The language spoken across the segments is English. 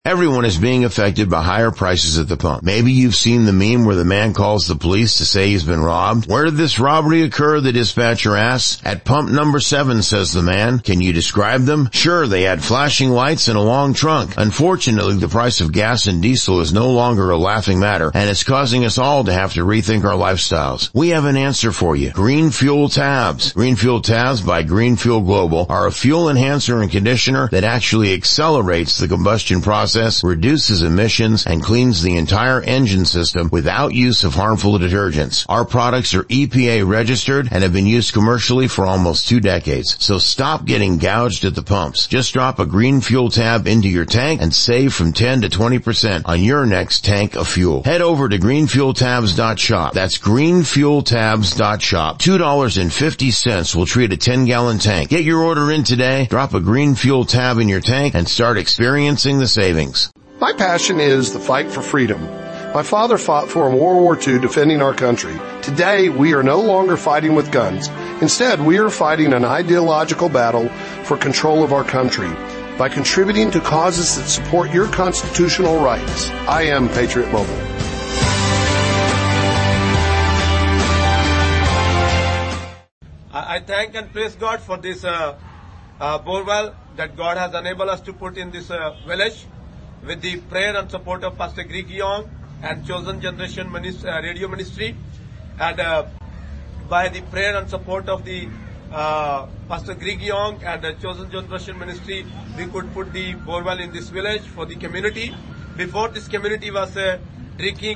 Everyone is being affected by higher prices at the pump. Maybe you've seen the meme where the man calls the police to say he's been robbed. Where did this robbery occur? The dispatcher asks. At pump number 7, says the man. Can you describe them? Sure, they had flashing lights and a long trunk. Unfortunately, the price of gas and diesel is no longer a laughing matter, and it's causing us all to have to rethink our lifestyles. We have an answer for you. Green Fuel Tabs. Green Fuel Tabs by Green Fuel Global are a fuel enhancer and conditioner that actually accelerates the combustion process, reduces emissions, and cleans the entire engine system without use of harmful detergents. Our products are EPA registered and have been used commercially for almost 2 decades. So stop getting gouged at the pumps. Just drop a Green Fuel Tab into your tank and save from 10 to 20% on your next tank of fuel. Head over to greenfueltabs.shop. That's greenfueltabs.shop. $2.50 will treat a 10-gallon tank. Get your order in today, drop a Green Fuel Tab in your tank, and start experiencing the savings. My passion is the fight for freedom. My father fought for in World War II defending our country. Today, we are no longer fighting with guns. Instead, we are fighting an ideological battle for control of our country by contributing to causes that support your constitutional rights. I am Patriot Mobile. I thank and praise God for this borewell that God has enabled us to put in this village, with the prayer and support of Pastor Greg Young and Chosen Generation Radio Ministry, and by the prayer and support of the Pastor Greg Young and the Chosen Generation Ministry, we could put the borewell in this village for the community. Before, this community was drinking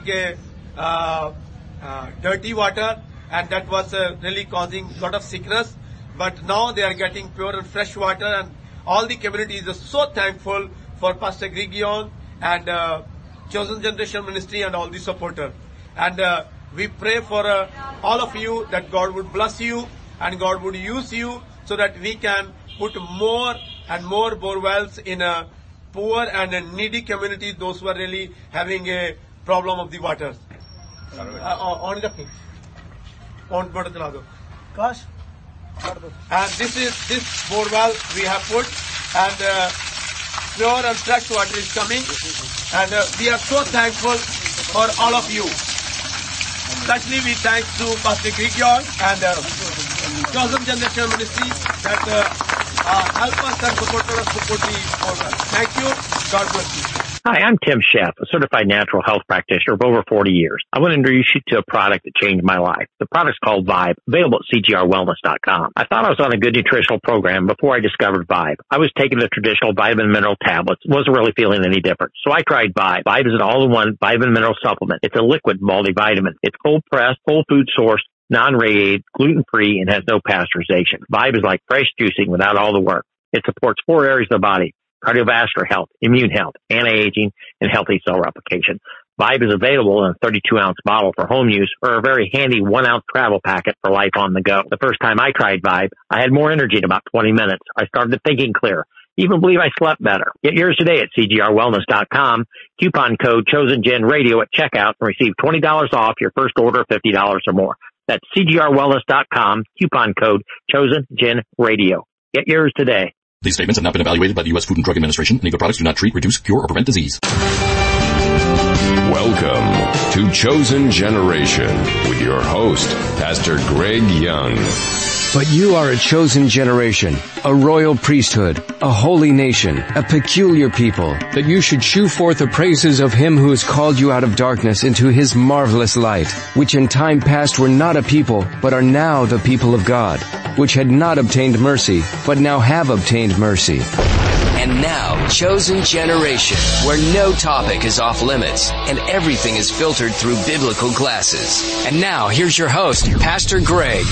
dirty water, and that was really causing a lot of sickness. But now they are getting pure and fresh water, and all the community is so thankful for Pastor Greg Young and Chosen Generation Ministry and all the supporters. And we pray for all of you that God would bless you and God would use you so that we can put more and more borewells in a poor and a needy community, those who are really having a problem of the water. On the thing. On Gosh. And this borewell we have put, and pure and fresh water is coming, and we are so thankful for all of you. Especially we thank to Pastor Greg Young and Chosen Generation Ministry that help us and support us to put the borewell. Thank you. God bless you. Hi, I'm Tim Sheff, a certified natural health practitioner of over 40 years. I want to introduce you to a product that changed my life. The product's called Vibe, available at cgrwellness.com. I thought I was on a good nutritional program before I discovered Vibe. I was taking the traditional vitamin mineral tablets, wasn't really feeling any different. So I tried Vibe. Vibe is an all-in-one vitamin mineral supplement. It's a liquid multivitamin. It's cold-pressed, whole food sourced, non-radiated, gluten-free, and has no pasteurization. Vibe is like fresh juicing without all the work. It supports 4 areas of the body: cardiovascular health, immune health, anti-aging, and healthy cell replication. Vibe is available in a 32-ounce bottle for home use or a very handy 1-ounce travel packet for life on the go. The first time I tried Vibe, I had more energy in about 20 minutes. I started thinking clear. Even believe I slept better. Get yours today at cgrwellness.com. Coupon code ChosenGenRadio at checkout and receive $20 off your first order of $50 or more. That's cgrwellness.com. Coupon code ChosenGenRadio. Get yours today. These statements have not been evaluated by the U.S. Food and Drug Administration, and either products do not treat, reduce, cure, or prevent disease. Welcome to Chosen Generation with your host, Pastor Greg Young. But you are a chosen generation, a royal priesthood, a holy nation, a peculiar people, that you should shew forth the praises of him who has called you out of darkness into his marvelous light, which in time past were not a people, but are now the people of God, which had not obtained mercy, but now have obtained mercy. And now, Chosen Generation, where no topic is off limits and everything is filtered through biblical glasses. And now, here's your host, Pastor Greg.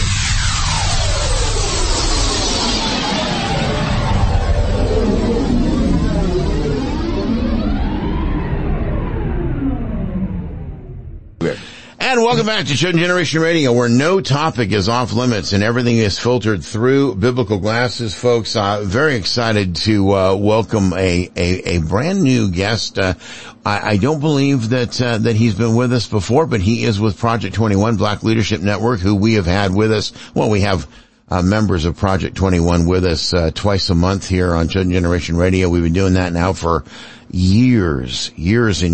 And welcome back to Chosen Generation Radio, where no topic is off limits and everything is filtered through biblical glasses, folks. Very excited to welcome a brand new guest. I don't believe that he's been with us before, but he is with Project 21 Black Leadership Network, who we have had with us. Well, we have members of Project 21 with us twice a month here on Chosen Generation Radio. We've been doing that now for years from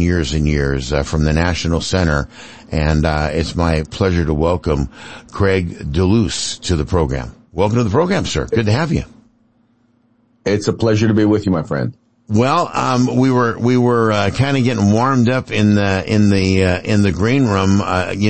the National Center. And it's my pleasure to welcome Craig DeLuce to the program. Welcome to the program, sir. Good to have you. It's a pleasure to be with you, my friend. Well, we were kind of getting warmed up in the green room.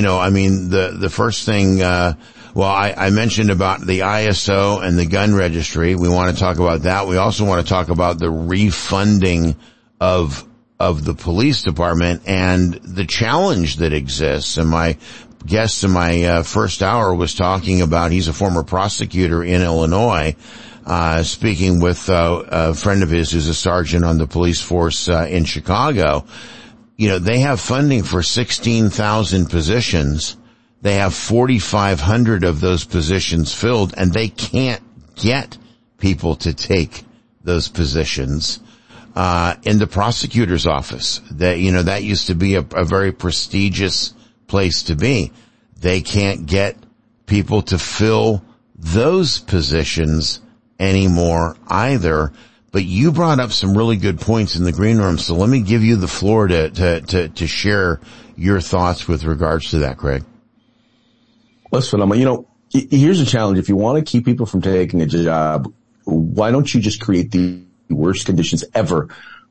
The first thing, I mentioned about the ISO and the gun registry. We want to talk about that. We also want to talk about the refunding of the police department and the challenge that exists. And my guest in my first hour was talking about, he's a former prosecutor in Illinois, speaking with a friend of his who's a sergeant on the police force in Chicago. They have funding for 16,000 positions. They have 4,500 of those positions filled, and they can't get people to take those positions in the prosecutor's office. That used to be a very prestigious place to be. They can't get people to fill those positions anymore either. But you brought up some really good points in the green room, so let me give you the floor to share your thoughts with regards to that, Craig. That's phenomenal. Here's a challenge. If you want to keep people from taking a job, why don't you just create the worst conditions ever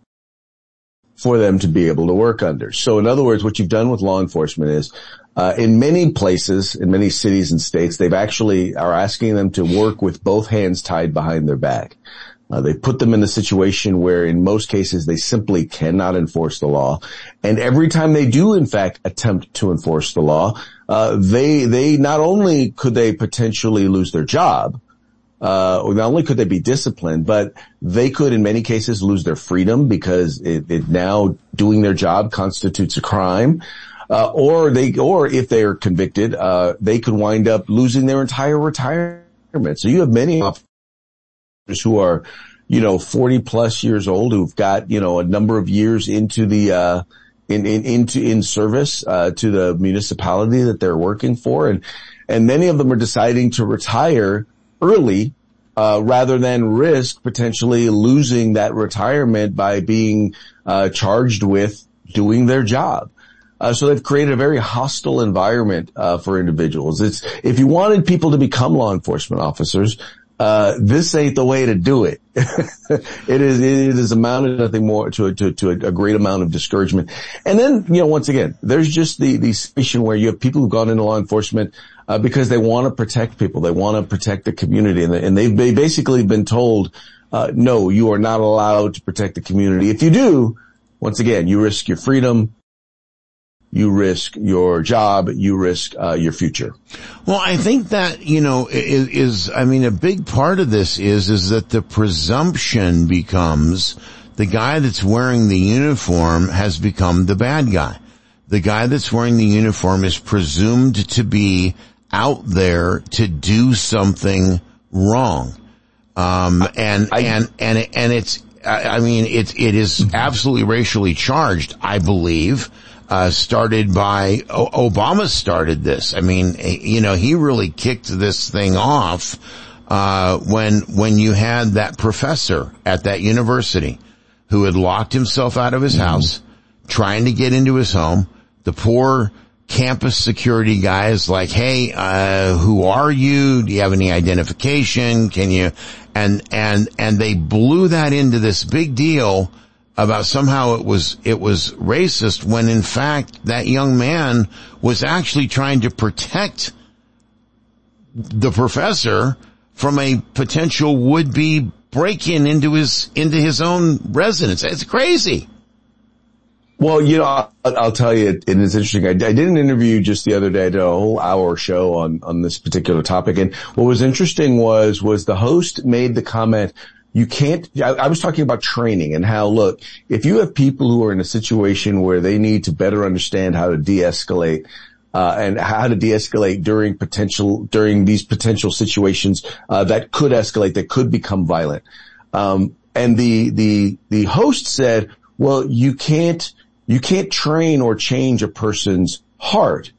for them to be able to work under? So in other words, what you've done with law enforcement is, in many places, in many cities and states, they've actually are asking them to work with both hands tied behind their back. They put them in a situation where in most cases they simply cannot enforce the law. And every time they do in fact attempt to enforce the law, they not only could they potentially lose their job, or not only could they be disciplined, but they could in many cases lose their freedom because it now doing their job constitutes a crime. Or if they are convicted, they could wind up losing their entire retirement. So you have many officers who are, 40 plus years old who've got, a number of years into the, in service, to the municipality that they're working for. And many of them are deciding to retire early, rather than risk potentially losing that retirement by being, charged with doing their job. So they've created a very hostile environment, for individuals. If you wanted people to become law enforcement officers, this ain't the way to do it. It is amounted to nothing more to a great amount of discouragement. And then, once again, there's just the situation where you have people who've gone into law enforcement, because they want to protect people. They want to protect the community. And they've basically been told, no, you are not allowed to protect the community. If you do, once again, you risk your freedom. You risk your job, you risk your future. Well, I think that, a big part of this is that the presumption becomes the guy that's wearing the uniform has become the bad guy. The guy that's wearing the uniform is presumed to be out there to do something wrong. It is absolutely racially charged, I believe. Started by Obama started this. He really kicked this thing off, when you had that professor at that university who had locked himself out of his house, trying to get into his home. The poor campus security guy is like, hey, who are you? Do you have any identification? Can you, and they blew that into this big deal about somehow it was racist, when in fact that young man was actually trying to protect the professor from a potential would-be break-in into his own residence. It's crazy. Well, I'll tell you, it is interesting. I did an interview just the other day. I did a whole hour show on this particular topic. And what was interesting was the host made the comment, I was talking about training and how, look, if you have people who are in a situation where they need to better understand how to de-escalate, and how to de-escalate during these potential situations, that could escalate, that could become violent. And the host said, well, you can't train or change a person's heart.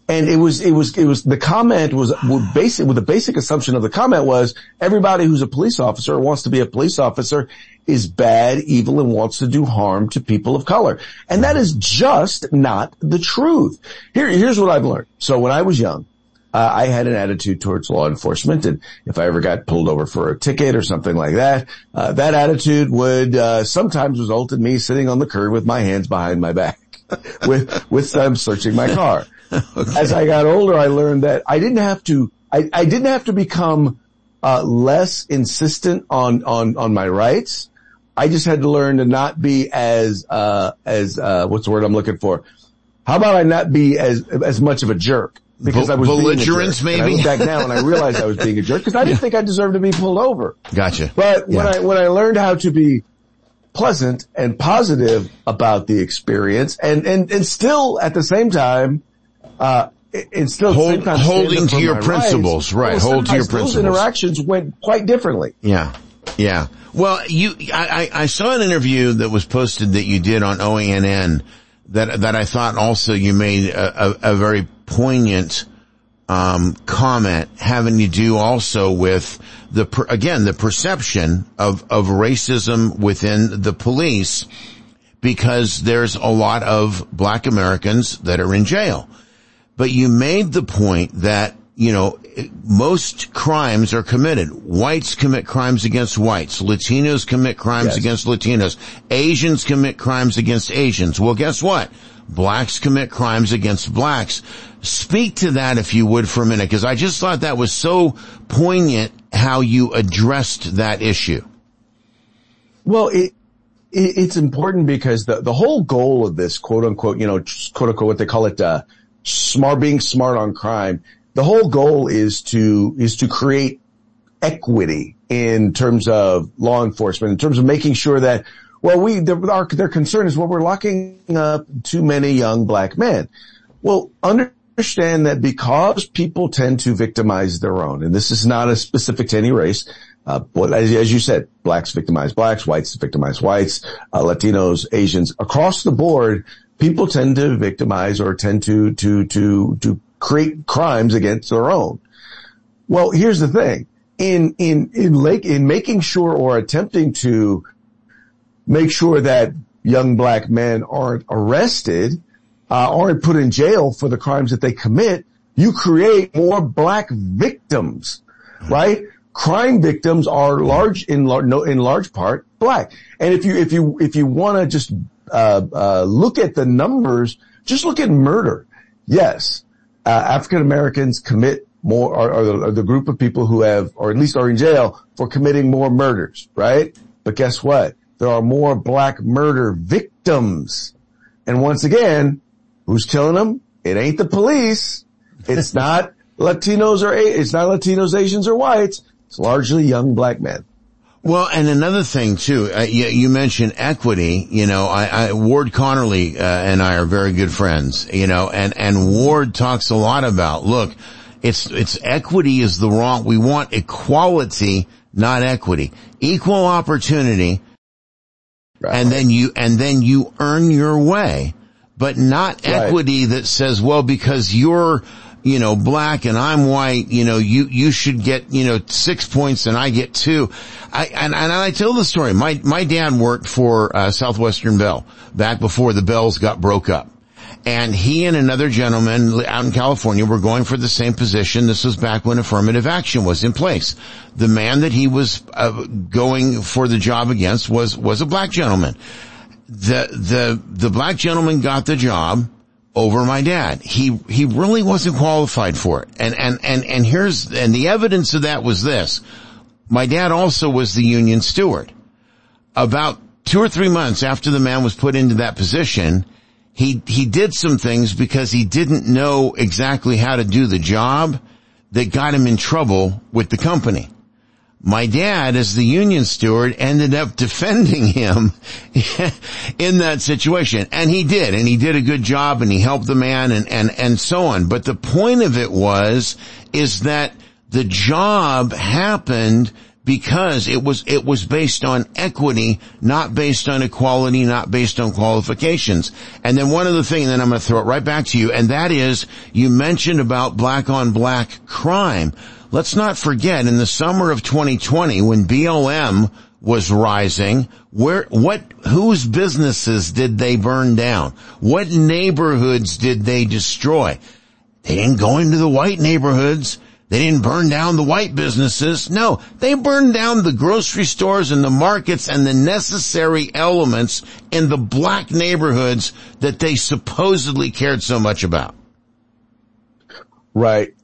And the comment was the basic assumption of the comment was everybody who's a police officer or wants to be a police officer is bad, evil, and wants to do harm to people of color. And that is just not the truth. Here's what I've learned. So when I was young, I had an attitude towards law enforcement, and if I ever got pulled over for a ticket or something like that, that attitude would sometimes result in me sitting on the curb with my hands behind my back with them searching my car. Okay. As I got older, I learned that I didn't have to become less insistent on my rights. I just had to learn to not be as what's the word I'm looking for? How about I not be as much of a jerk? Because I was belligerence, maybe. And I look back now and I realized I was being a jerk because I didn't think I deserved to be pulled over. Gotcha. But when I learned how to be pleasant and positive about the experience and still at the same time, holding to your principles, right? Hold to your principles. Those interactions went quite differently. Yeah. Yeah. Well, I saw an interview that was posted that you did on OANN that I thought also you made a very poignant, comment having to do also with the perception of racism within the police, because there's a lot of black Americans that are in jail. But you made the point that, most crimes are committed. Whites commit crimes against whites. Latinos commit crimes against Latinos. Asians commit crimes against Asians. Well, guess what? Blacks commit crimes against blacks. Speak to that, if you would, for a minute, because I just thought that was so poignant how you addressed that issue. Well, it's important because the whole goal of this quote unquote, quote unquote, what they call it, being smart on crime. The whole goal is to create equity in terms of law enforcement, in terms of making sure that, their concern is, we're locking up too many young black men. Well, understand that because people tend to victimize their own, and this is not a specific to any race, as you said, blacks victimize blacks, whites victimize whites, Latinos, Asians, across the board, people tend to victimize or tend to create crimes against their own. Well, here's the thing. In making sure or attempting to make sure that young black men aren't arrested, aren't put in jail for the crimes that they commit, you create more black victims, right? Crime victims are in large part black. And if you want to just look at the numbers, just look at murder. Yes, African Americans commit more, are the group of people who have, or at least are in jail for committing more murders, right? But guess what? There are more black murder victims. And once again, who's killing them? It ain't the police. It's not Latinos it's not Latinos, Asians, or whites. It's largely young black men. Well, and another thing too, you mentioned equity. Ward Connerly and I are very good friends. And Ward talks a lot about, look, it's equity is the wrong. We want equality, not equity. Equal opportunity, right. And then you earn your way, but not equity that says, well, because you're black and I'm white, you should get, 6 points and I get 2. I tell the story. My dad worked for, Southwestern Bell back before the Bells got broke up. And he and another gentleman out in California were going for the same position. This was back when affirmative action was in place. The man that he was, going for the job against was a black gentleman. The black gentleman got the job over my dad. He really wasn't qualified for it. And the evidence of that was this. My dad also was the union steward. About 2 or 3 months after the man was put into that position, he did some things because he didn't know exactly how to do the job that got him in trouble with the company. My dad, as the union steward, ended up defending him in that situation. And he did a good job, and he helped the man and so on. But the point of it is that the job happened because it was based on equity, not based on equality, not based on qualifications. And then one other thing, and then I'm going to throw it right back to you, and that is, you mentioned about black on black crime. Let's not forget, in the summer of 2020, when BLM was rising, whose businesses did they burn down? What neighborhoods did they destroy? They didn't go into the white neighborhoods. They didn't burn down the white businesses. No, they burned down the grocery stores and the markets and the necessary elements in the black neighborhoods that they supposedly cared so much about. Right.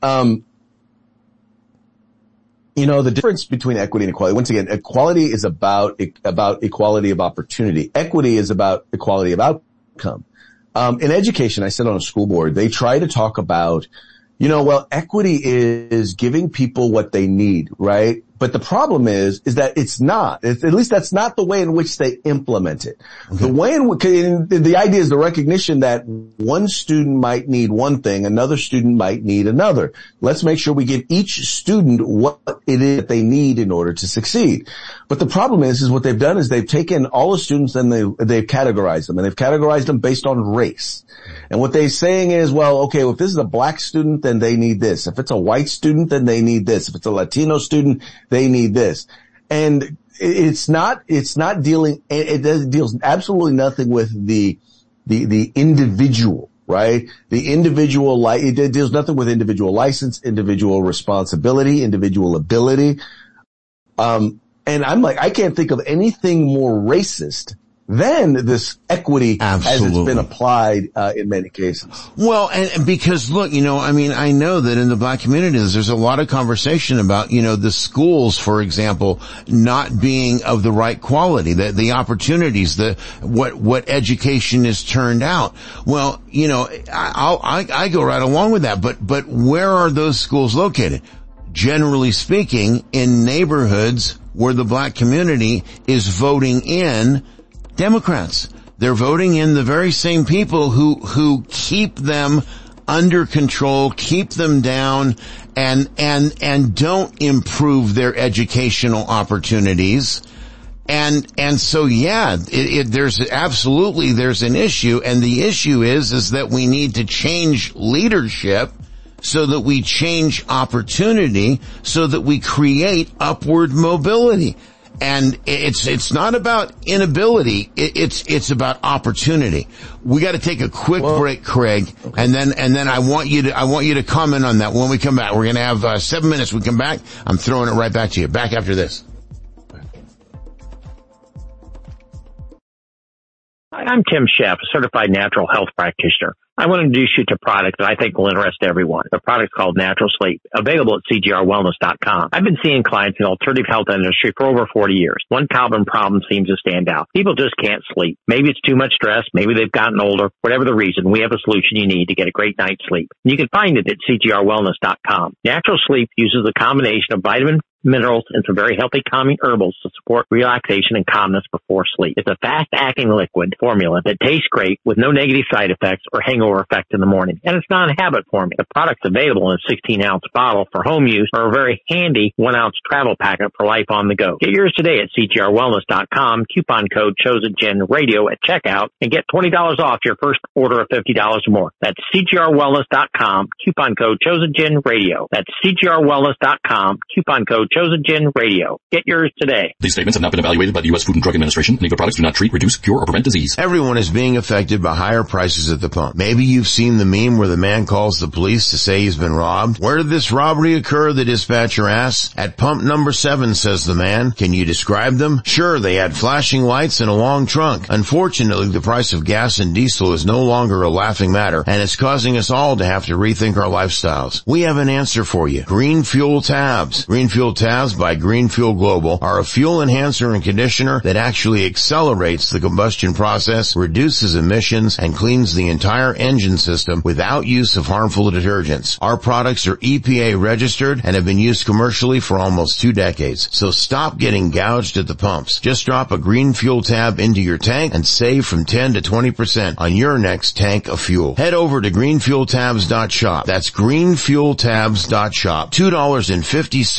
The difference between equity and equality, once again, equality is about equality of opportunity. Equity is about equality of outcome. In education, I sit on a school board. They try to talk about, equity is giving people what they need, right? But the problem is that it's not. At least that's not the way in which they implement it. Okay. The idea is the recognition that one student might need one thing, another student might need another. Let's make sure we give each student what it is that they need in order to succeed. But the problem is what they've done is they've taken all the students and they've categorized them, and they've categorized them based on race. And what they're saying is, if this is a black student, then they need this. If it's a white student, then they need this. If it's a Latino student, they need this. And it deals absolutely nothing with the individual, right? The individual, it deals nothing with individual license, individual responsibility, individual ability. And I'm like, I can't think of anything more racist than this equity as it's been applied in many cases. Well, and because look, I know that in the black communities there's a lot of conversation about, the schools, for example, not being of the right quality, the opportunities, what education is turned out. Well, I go right along with that, but where are those schools located? Generally speaking, in neighborhoods where the black community is voting in Democrats. They're voting in the very same people who keep them under control, keep them down, and don't improve their educational opportunities. And so, there's an issue, and the issue is that we need to change leadership so that we change opportunity, so that we create upward mobility. And it's not about inability. It's about opportunity. We got to take a quick break, Craig, okay. and then I want you to comment on that when we come back. We're going to have 7 minutes. We come back. I'm throwing it right back to you. Back after this. I'm Tim Sheff, a certified natural health practitioner. I want to introduce you to a product that I think will interest everyone. The product's called Natural Sleep, available at CGRWellness.com. I've been seeing clients in the alternative health industry for over 40 years. One common problem seems to stand out. People just can't sleep. Maybe it's too much stress. Maybe they've gotten older. Whatever the reason, we have a solution you need to get a great night's sleep. You can find it at CGRWellness.com. Natural Sleep uses a combination of vitamin, minerals, and some very healthy calming herbals to support relaxation and calmness before sleep. It's a fast-acting liquid formula that tastes great with no negative side effects or hangover effect in the morning. And it's non-habit forming. The product's available in a 16-ounce bottle for home use or a very handy 1-ounce travel packet for life on the go. Get yours today at CGRWellness.com. Coupon code ChosenGenRadio at checkout and get $20 off your first order of $50 or more. That's CGRWellness.com. Coupon code ChosenGenRadio. That's CGRWellness.com. Coupon code ChosenGenRadio. Get yours today. These statements have not been evaluated by the U.S. Food and Drug Administration. Any of the products do not treat, reduce, cure, or prevent disease. Everyone is being affected by higher prices at the pump. Maybe you've seen the meme where the man calls the police to say he's been robbed. Where did this robbery occur? The dispatcher asks. At pump number 7, says the man. Can you describe them? Sure, they had flashing lights and a long trunk. Unfortunately, the price of gas and diesel is no longer a laughing matter, and it's causing us all to have to rethink our lifestyles. We have an answer for you. Green Fuel Tabs. Green Fuel Tabs by Green Fuel Global are a fuel enhancer and conditioner that actually accelerates the combustion process, reduces emissions, and cleans the entire engine system without use of harmful detergents. Our products are EPA registered and have been used commercially for almost 2 decades. So stop getting gouged at the pumps. Just drop a Green Fuel Tab into your tank and save from 10 to 20% on your next tank of fuel. Head over to greenfueltabs.shop. That's greenfueltabs.shop. $2.50 will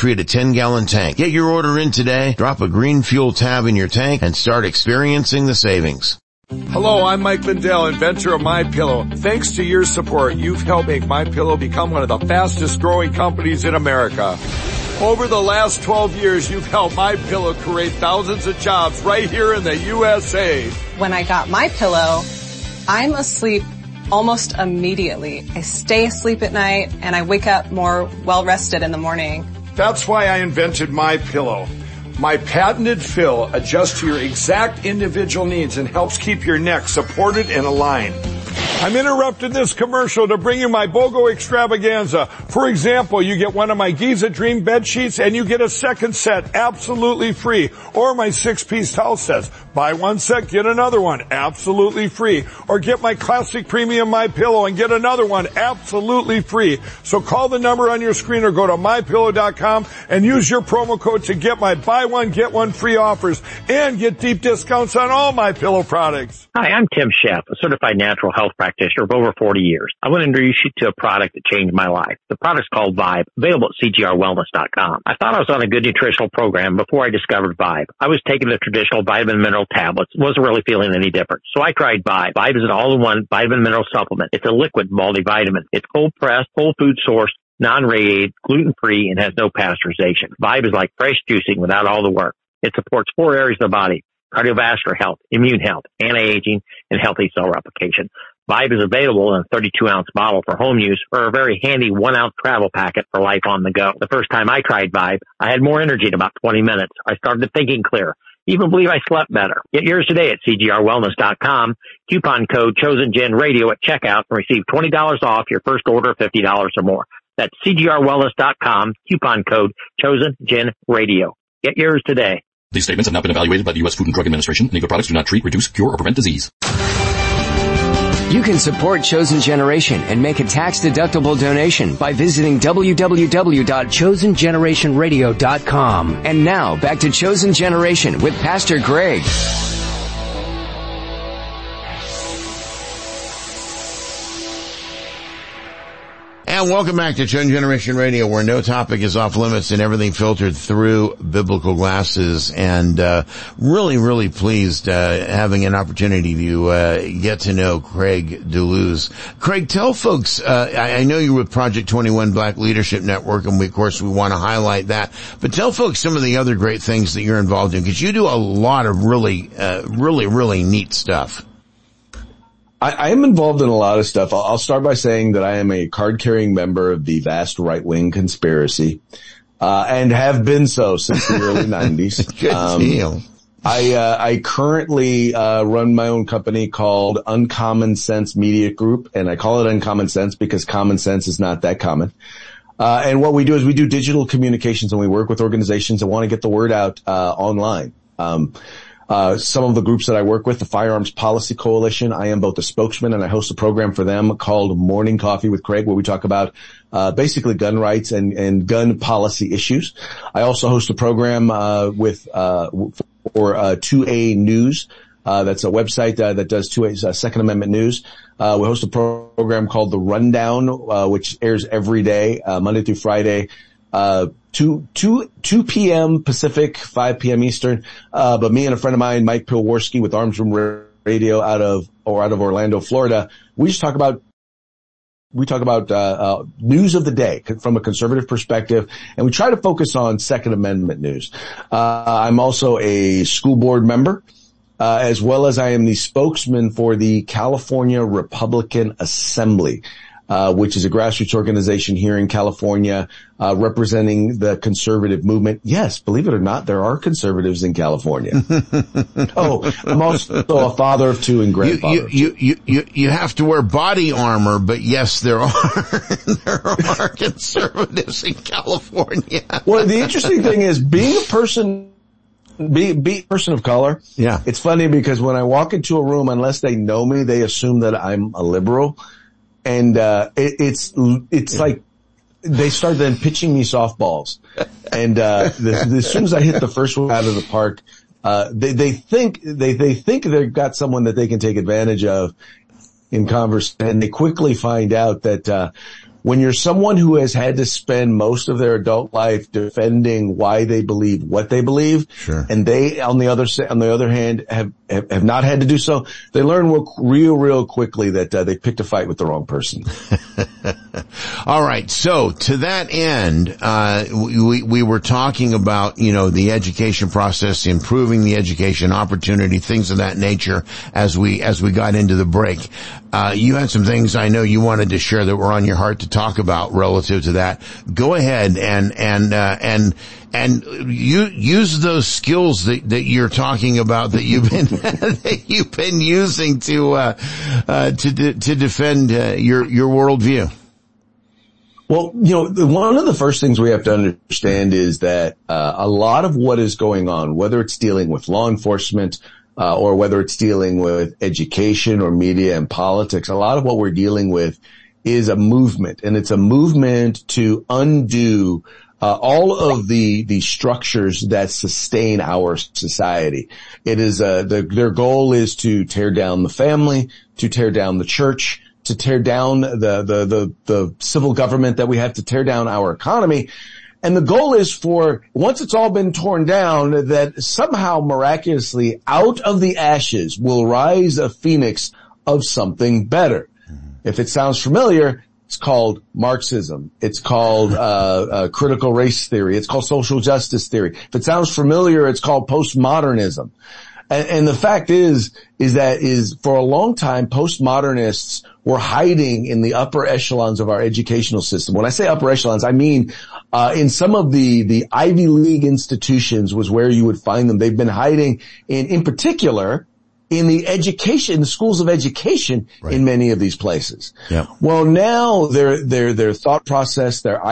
treat a 10-gallon tank. Get your order in today, drop a green fuel tab in your tank, and start experiencing the savings. Hello, I'm Mike Lindell, inventor of MyPillow. Thanks to your support, you've helped make MyPillow become one of the fastest growing companies in America. Over the last 12 years, you've helped MyPillow create thousands of jobs right here in the USA. When I got MyPillow, I'm asleep almost immediately. I stay asleep at night and I wake up more well-rested in the morning. That's why I invented MyPillow. My patented fill adjusts to your exact individual needs and helps keep your neck supported and aligned. I'm interrupting this commercial to bring you my BOGO extravaganza. For example, you get one of my Giza Dream bed sheets and you get a second set absolutely free. Or my 6-piece towel sets. Buy one set, get another one absolutely free. Or get my classic premium MyPillow and get another one absolutely free. So call the number on your screen or go to MyPillow.com and use your promo code to get my buy one, get one free offers and get deep discounts on all MyPillow products. Hi, I'm Tim Sheff, a certified natural health practitioner of over 40 years. I want to introduce you to a product that changed my life. The product's called Vibe, available at CGRWellness.com. I thought I was on a good nutritional program before I discovered Vibe. I was taking the traditional vitamin mineral tablets, wasn't really feeling any different. So I tried Vibe. Vibe is an all-in-one vitamin mineral supplement. It's a liquid multivitamin. It's cold-pressed, whole food sourced, non-radiated, gluten-free, and has no pasteurization. Vibe is like fresh juicing without all the work. It supports 4 areas of the body: cardiovascular health, immune health, anti-aging, and healthy cell replication. Vibe is available in a 32-ounce bottle for home use or a very handy 1-ounce travel packet for life on the go. The first time I tried Vibe, I had more energy in about 20 minutes. I started thinking clear. Even believe I slept better. Get yours today at CGRWellness.com. Coupon code ChosenGenRadio at checkout and receive $20 off your first order of $50 or more. That's CGRWellness.com. Coupon code ChosenGenRadio. Get yours today. These statements have not been evaluated by the U.S. Food and Drug Administration. Any of the products do not treat, reduce, cure, or prevent disease. You can support Chosen Generation and make a tax-deductible donation by visiting www.chosengenerationradio.com. And now, back to Chosen Generation with Pastor Greg. And welcome back to Chosen Generation Radio, where no topic is off limits and everything filtered through biblical glasses. And really, really pleased having an opportunity to get to know Craig DeLuz. Craig, tell folks, I know you're with Project 21 Black Leadership Network, and we want to highlight that. But tell folks some of the other great things that you're involved in, because you do a lot of really neat stuff. I am involved in a lot of stuff. I'll start by saying that I am a card-carrying member of the vast right-wing conspiracy, and have been so since the early 90s. Good deal. I currently run my own company called Uncommon Sense Media Group, and I call it Uncommon Sense because common sense is not that common. And what we do is we do digital communications, and we work with organizations that want to get the word out online. Some of the groups that I work with, the Firearms Policy Coalition, I am both a spokesman and I host a program for them called Morning Coffee with Craig, where we talk about basically gun rights and gun policy issues. I also host a program for 2A News. That's a website that does 2A Second Amendment news. We host a program called The Rundown, which airs every day, Monday through Friday. 2 p.m. Pacific, 5 p.m. Eastern. But me and a friend of mine, Mike Pilwarski with Arms Room Radio out of Orlando, Florida, we talk about news of the day from a conservative perspective, and we try to focus on Second Amendment news. I'm also a school board member, as well as I am the spokesman for the California Republican Assembly, which is a grassroots organization here in California, representing the conservative movement. Yes, believe it or not, there are conservatives in California. Oh, I'm also a father of 2 and grandfather. You have to wear body armor, but yes, there are conservatives in California. Well, the interesting thing is being a person of color. Yeah. It's funny because when I walk into a room, unless they know me, they assume that I'm a liberal. And, it's like they start then pitching me softballs. And, as soon as I hit the first one out of the park, they think they've got someone that they can take advantage of in conversation. And they quickly find out that, when you're someone who has had to spend most of their adult life defending why they believe what they believe, sure, and they, on the other hand, have not had to do so, they learn real quickly that they picked a fight with the wrong person. All right. So to that end, we were talking about, the education process, improving the education opportunity, things of that nature as we got into the break. You had some things I know you wanted to share that were on your heart to talk about relative to that. Go ahead and you use those skills that you're talking about that you've been that you've been using to defend your worldview. Well, one of the first things we have to understand is that a lot of what is going on, whether it's dealing with law enforcement or whether it's dealing with education or media and politics, a lot of what we're dealing with is a movement, and it's a movement to undo all of the structures that sustain our society. It is their goal is to tear down the family, to tear down the church, to tear down the civil government that we have, to tear down our economy. And the goal is for, once it's all been torn down, that somehow miraculously out of the ashes will rise a phoenix of something better. If it sounds familiar, it's called Marxism. It's called critical race theory. It's called social justice theory. If it sounds familiar, it's called postmodernism. And the fact is that for a long time, postmodernists were hiding in the upper echelons of our educational system. When I say upper echelons, I mean, in some of the Ivy League institutions was where you would find them. They've been hiding in particular, in the schools of education, right, in many of these places. Yeah. Well, now their thought process, their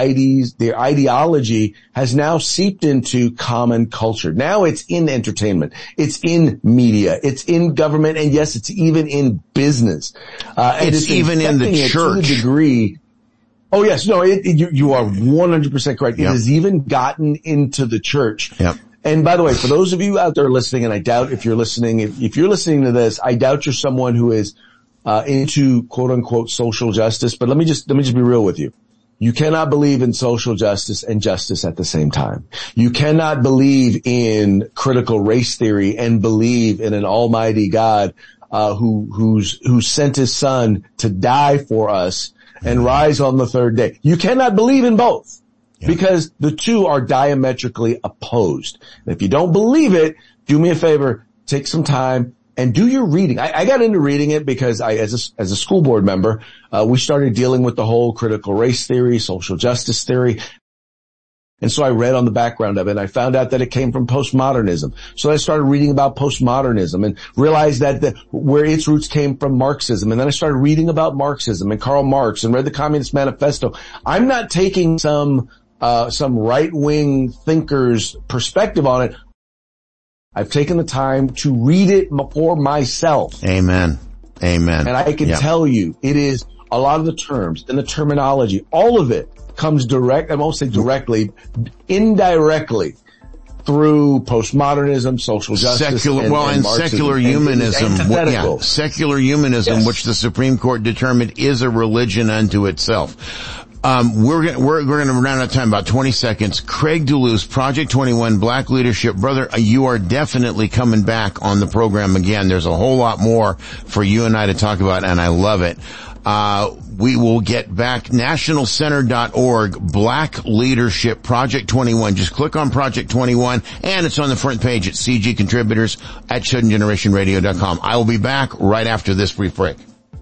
ideology has now seeped into common culture. Now it's in entertainment, it's in media, it's in government, and yes, it's even in business. And it's even in the church. To the degree. Oh yes, no, you are 100% correct. Yep. It has even gotten into the church. Yep. And by the way, for those of you out there listening, and I doubt if you're listening to this, I doubt you're someone who is into quote unquote social justice, but let me just be real with you. You cannot believe in social justice and justice at the same time. You cannot believe in critical race theory and believe in an almighty God who sent his son to die for us and rise on the third day. You cannot believe in both. Yeah. Because the two are diametrically opposed. And if you don't believe it, do me a favor, take some time and do your reading. I got into reading it because as a school board member, we started dealing with the whole critical race theory, social justice theory. And so I read on the background of it, and I found out that it came from postmodernism. So I started reading about postmodernism and realized that where its roots came from Marxism. And then I started reading about Marxism and Karl Marx and read the Communist Manifesto. I'm not taking some right-wing thinker's perspective on it. I've taken the time to read it for myself. Amen. Amen. And I can tell you, it is a lot of the terms and the terminology, all of it comes I won't say directly, indirectly through postmodernism, social justice, and secular humanism. Secular humanism, yes, which the Supreme Court determined is a religion unto itself. We're going to run out of time, about 20 seconds. Craig Duluth, Project 21, Black Leadership. Brother, you are definitely coming back on the program again. There's a whole lot more for you and I to talk about, and I love it. We will get back. Nationalcenter.org, Black Leadership, Project 21. Just click on Project 21, and it's on the front page at CG Contributors at ChosenGenerationRadio.com. I will be back right after this brief break.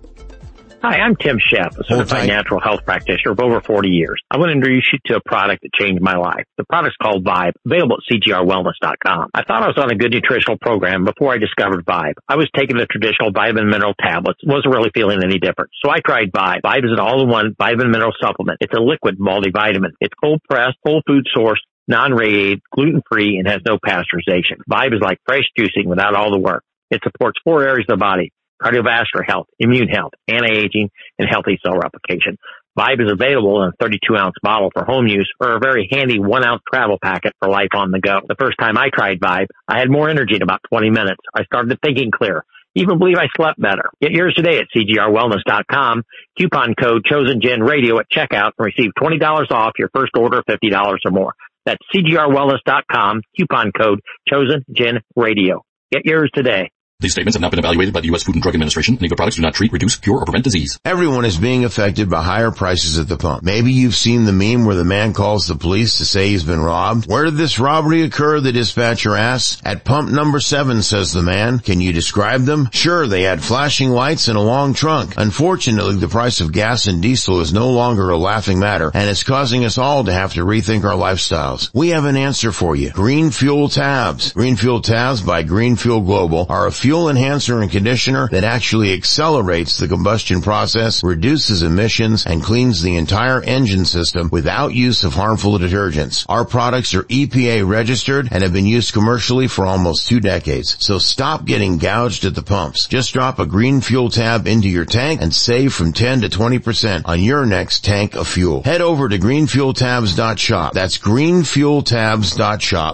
Hi, I'm Tim Sheff, a certified natural health practitioner of over 40 years. I want to introduce you to a product that changed my life. The product's called Vibe, available at CGRWellness.com. I thought I was on a good nutritional program before I discovered Vibe. I was taking the traditional vitamin mineral tablets, wasn't really feeling any different. So I tried Vibe. Vibe is an all-in-one vitamin mineral supplement. It's a liquid multivitamin. It's cold-pressed, whole food source, non-radiated, gluten-free, and has no pasteurization. Vibe is like fresh juicing without all the work. It supports 4 areas of the body: cardiovascular health, immune health, anti-aging, and healthy cell replication. Vibe is available in a 32-ounce bottle for home use or a very handy 1-ounce travel packet for life on the go. The first time I tried Vibe, I had more energy in about 20 minutes. I started thinking clear. even believe I slept better. Get yours today at CGRWellness.com. Coupon code ChosenGenRadio at checkout and receive $20 off your first order of $50 or more. That's CGRWellness.com. Coupon code ChosenGenRadio. Get yours today. These statements have not been evaluated by the U.S. Food and Drug Administration. Any of the products do not treat, reduce, cure, or prevent disease. Everyone is being affected by higher prices at the pump. Maybe you've seen the meme where the man calls the police to say he's been robbed. Where did this robbery occur? The dispatcher asks. At pump number 7, says the man. Can you describe them? Sure, they had flashing lights and a long trunk. Unfortunately, the price of gas and diesel is no longer a laughing matter, and it's causing us all to have to rethink our lifestyles. We have an answer for you. Green Fuel Tabs. Green Fuel Tabs by Green Fuel Global are a fuel enhancer and conditioner that actually accelerates the combustion process, reduces emissions, and cleans the entire engine system without use of harmful detergents. Our products are EPA registered and have been used commercially for almost 2 decades. So stop getting gouged at the pumps. Just drop a Green Fuel Tab into your tank and save from 10 to 20% on your next tank of fuel. Head over to greenfueltabs.shop. That's greenfueltabs.shop.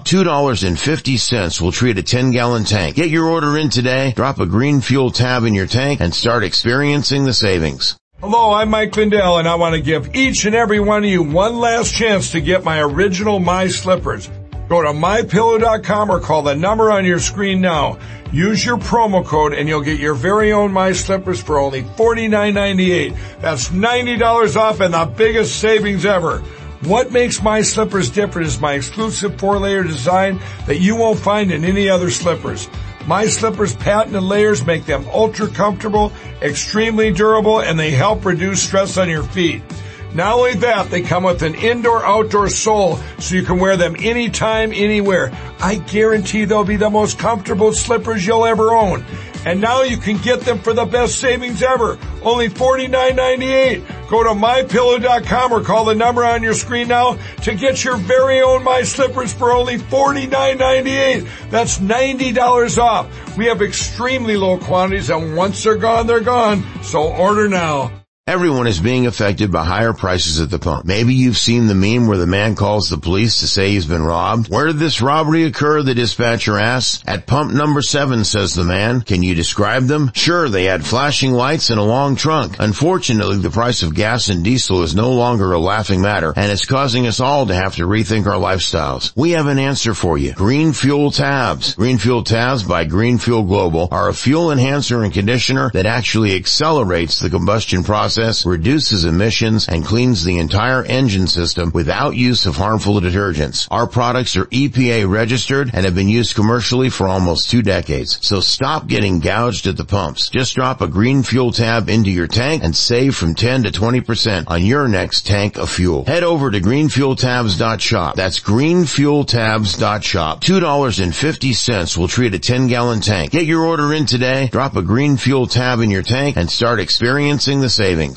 $2.50 will treat a 10-gallon tank. Get your order in today. Drop a Green Fuel Tab in your tank and start experiencing the savings. Hello, I'm Mike Lindell, and I want to give each and every one of you one last chance to get my original My Slippers. Go to MyPillow.com or call the number on your screen now. Use your promo code and you'll get your very own My Slippers for only $49.98. That's $90 off and the biggest savings ever. What makes My Slippers different is my exclusive 4-layer design that you won't find in any other slippers. My Slippers' patented layers make them ultra comfortable, extremely durable, and they help reduce stress on your feet. Not only that, they come with an indoor-outdoor sole so you can wear them anytime, anywhere. I guarantee they'll be the most comfortable slippers you'll ever own. And now you can get them for the best savings ever. Only $49.98. Go to MyPillow.com or call the number on your screen now to get your very own My Slippers for only $49.98. That's $90 off. We have extremely low quantities, and once they're gone. So order now. Everyone is being affected by higher prices at the pump. Maybe you've seen the meme where the man calls the police to say he's been robbed. Where did this robbery occur? The dispatcher asks. At pump number 7, says the man. Can you describe them? Sure, they had flashing lights and a long trunk. Unfortunately, the price of gas and diesel is no longer a laughing matter, and it's causing us all to have to rethink our lifestyles. We have an answer for you. Green Fuel Tabs. Green Fuel Tabs by Green Fuel Global are a fuel enhancer and conditioner that actually accelerates the combustion process, reduces emissions, and cleans the entire engine system without use of harmful detergents. Our products are EPA registered and have been used commercially for almost 2 decades. So stop getting gouged at the pumps. Just drop a Green Fuel Tab into your tank and save from 10 to 20% on your next tank of fuel. Head over to greenfueltabs.shop. That's greenfueltabs.shop. $2.50 will treat a 10-gallon tank. Get your order in today. Drop a Green Fuel Tab in your tank and start experiencing the savings.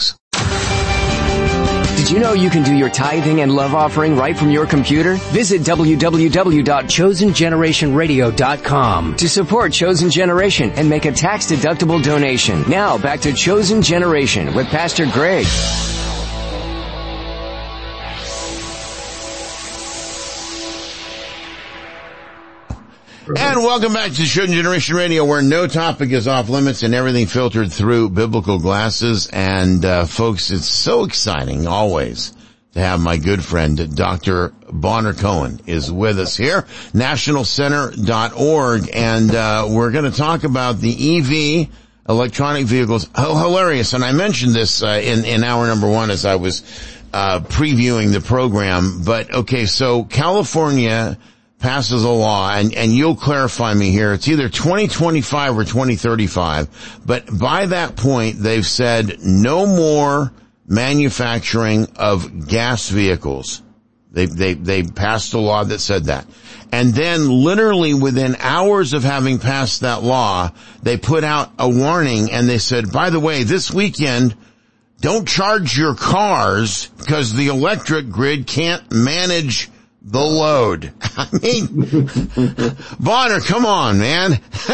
Did you know you can do your tithing and love offering right from your computer? Visit www.chosengenerationradio.com to support Chosen Generation and make a tax-deductible donation. Now, back to Chosen Generation with Pastor Greg. And welcome back to Chosen Generation Radio, where no topic is off limits and everything filtered through biblical glasses. And folks, it's so exciting always to have my good friend Dr. Bonner Cohen is with us here, nationalcenter.org, and we're going to talk about the EV, electronic vehicles. Hilarious, and I mentioned this in hour number 1 as I was previewing the program. But okay, so California passes a law, and you'll clarify me here. It's either 2025 or 2035, but by that point, they've said no more manufacturing of gas vehicles. They passed a law that said that. And then literally within hours of having passed that law, they put out a warning and they said, by the way, this weekend, don't charge your cars because the electric grid can't manage The load. I mean, Bonner, come on, man.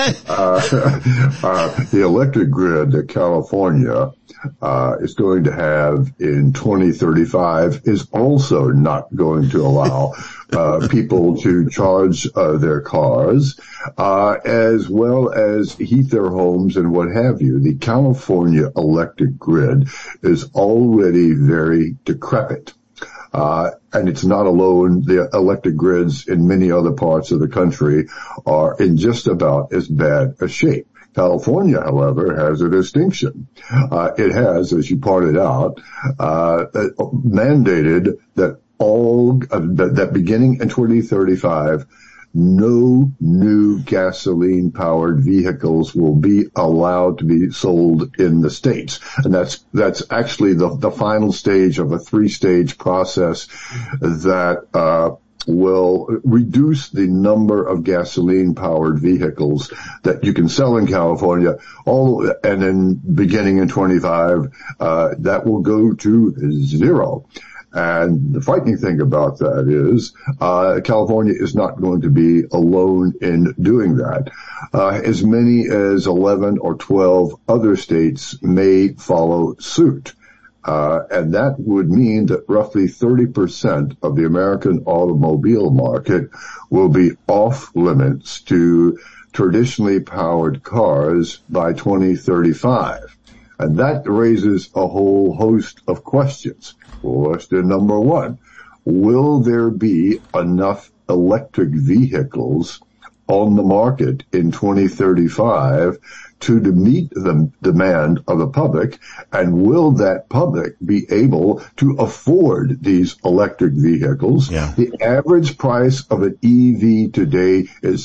The electric grid that California is going to have in 2035 is also not going to allow people to charge their cars as well as heat their homes and what have you. The California electric grid is already very decrepit. And it's not alone. The electric grids in many other parts of the country are in just about as bad a shape. California, however, has a distinction. It has, as you pointed out, mandated that that beginning in 2035, no new gasoline-powered vehicles will be allowed to be sold in the States. And that's actually the final stage of a 3-stage process that will reduce the number of gasoline-powered vehicles that you can sell in California, and then beginning in 25, that will go to 0. And the frightening thing about that is, California is not going to be alone in doing that. As many as 11 or 12 other states may follow suit. And that would mean that roughly 30% of the American automobile market will be off limits to traditionally powered cars by 2035. And that raises a whole host of questions. Question number 1, will there be enough electric vehicles on the market in 2035 to meet the demand of the public, and will that public be able to afford these electric vehicles? Yeah. The average price of an EV today is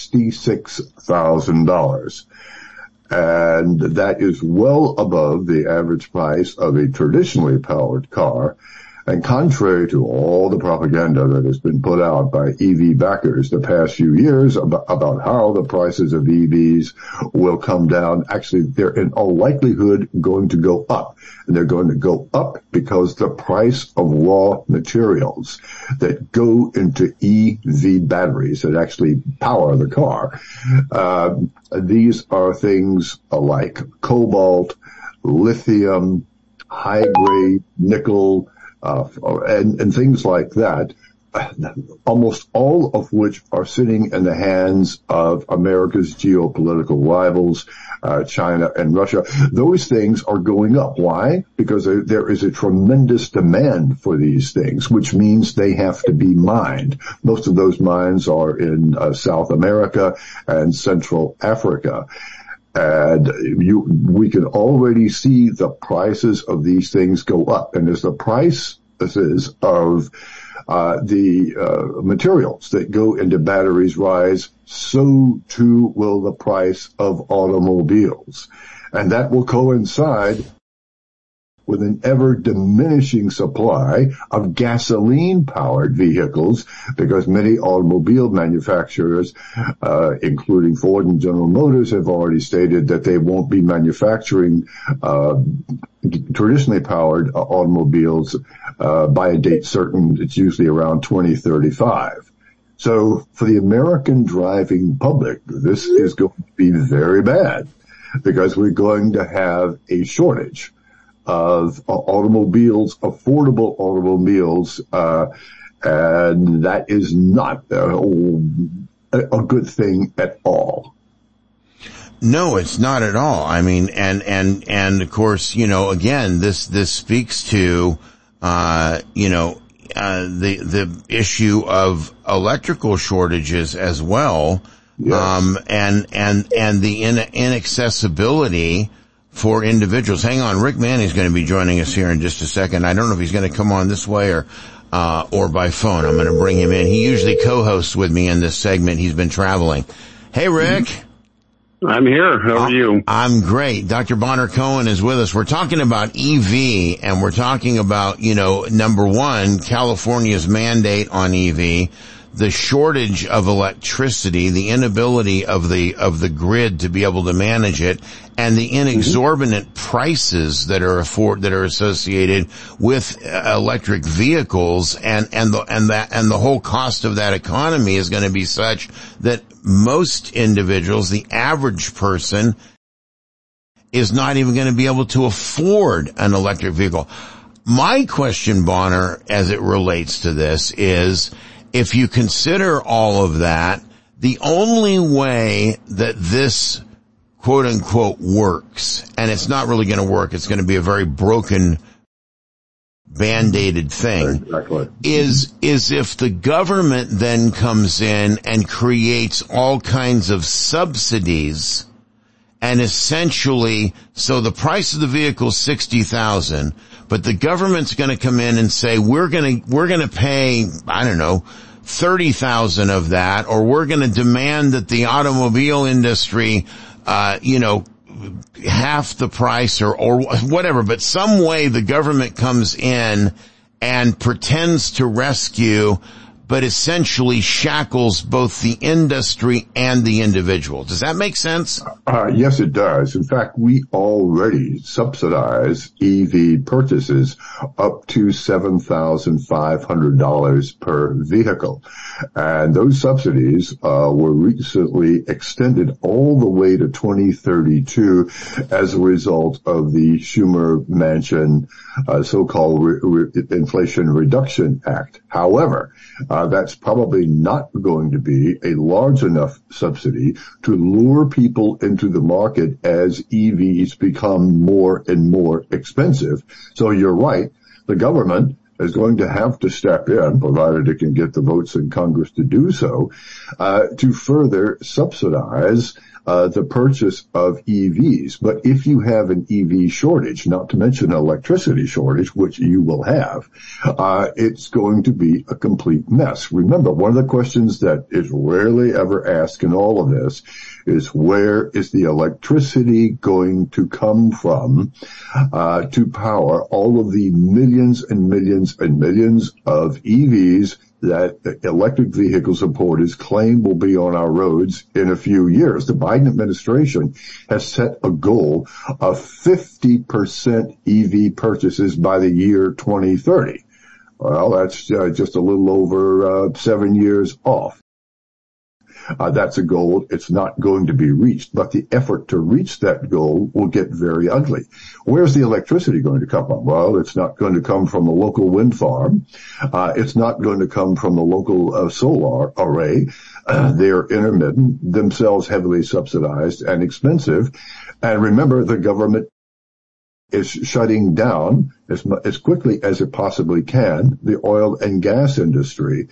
$66,000. And that is well above the average price of a traditionally powered car. And contrary to all the propaganda that has been put out by EV backers the past few years about how the prices of EVs will come down, actually they're in all likelihood going to go up. And they're going to go up because the price of raw materials that go into EV batteries that actually power the car, these are things like cobalt, lithium, high-grade nickel, and things like that, almost all of which are sitting in the hands of America's geopolitical rivals, China and Russia. Those things are going up. Why? Because there is a tremendous demand for these things, which means they have to be mined. Most of those mines are in South America and Central Africa. And we can already see the prices of these things go up. And as the prices of the materials that go into batteries rise, so too will the price of automobiles. And that will coincide with an ever diminishing supply of gasoline-powered vehicles, because many automobile manufacturers, including Ford and General Motors, have already stated that they won't be manufacturing traditionally powered automobiles by a date certain. It's usually around 2035. So for the American driving public, this is going to be very bad, because we're going to have a shortage of automobiles, affordable automobiles, and that is not a good thing at all. No, it's not at all. I mean, and of course, again, this speaks to, the issue of electrical shortages as well. Yes. And the inaccessibility for individuals. Hang on, Rick Manning's going to be joining us here in just a second. I don't know if he's going to come on this way or by phone. I'm going to bring him in. He usually co-hosts with me in this segment. He's been traveling. Hey, Rick. I'm here. How are you? I'm great. Dr. Bonner Cohen is with us. We're talking about EV, and we're talking about, number one, California's mandate on EV. the shortage of electricity, the inability of the grid to be able to manage it, and the inexorbitant prices that are associated with electric vehicles, and the whole cost of that economy is going to be such that most individuals, the average person, is not even going to be able to afford an electric vehicle. My question, Bonner, as it relates to this is, if you consider all of that, the only way that this quote unquote works, and it's not really going to work, it's going to be a very broken, band-aided thing, exactly, is if the government then comes in and creates all kinds of subsidies, and essentially, so the price of the vehicle is $60,000, but the government's going to come in and say, we're going to pay, I don't know, $30,000 of that, or we're going to demand that the automobile industry, half the price or whatever, but some way the government comes in and pretends to rescue, but essentially shackles both the industry and the individual. Does that make sense? Yes, it does. In fact, we already subsidize EV purchases up to $7,500 per vehicle. And those subsidies were recently extended all the way to 2032 as a result of the Schumer-Manchin so-called Inflation Reduction Act. However, that's probably not going to be a large enough subsidy to lure people into the market as EVs become more and more expensive. So you're right. The government is going to have to step in, provided it can get the votes in Congress to do so, to further subsidize the purchase of EVs. But if you have an EV shortage, not to mention an electricity shortage, which you will have, it's going to be a complete mess. Remember, one of the questions that is rarely ever asked in all of this is, where is the electricity going to come from to power all of the millions and millions and millions of EVs that electric vehicle supporters claim will be on our roads in a few years? The Biden administration has set a goal of 50% EV purchases by the year 2030. Well, that's just a little over 7 years off. That's a goal. It's not going to be reached, but the effort to reach that goal will get very ugly. Where's the electricity going to come from? Well, it's not going to come from the local wind farm. It's not going to come from the local solar array. They're intermittent, themselves heavily subsidized and expensive. And remember, the government is shutting down as quickly as it possibly can the oil and gas industry.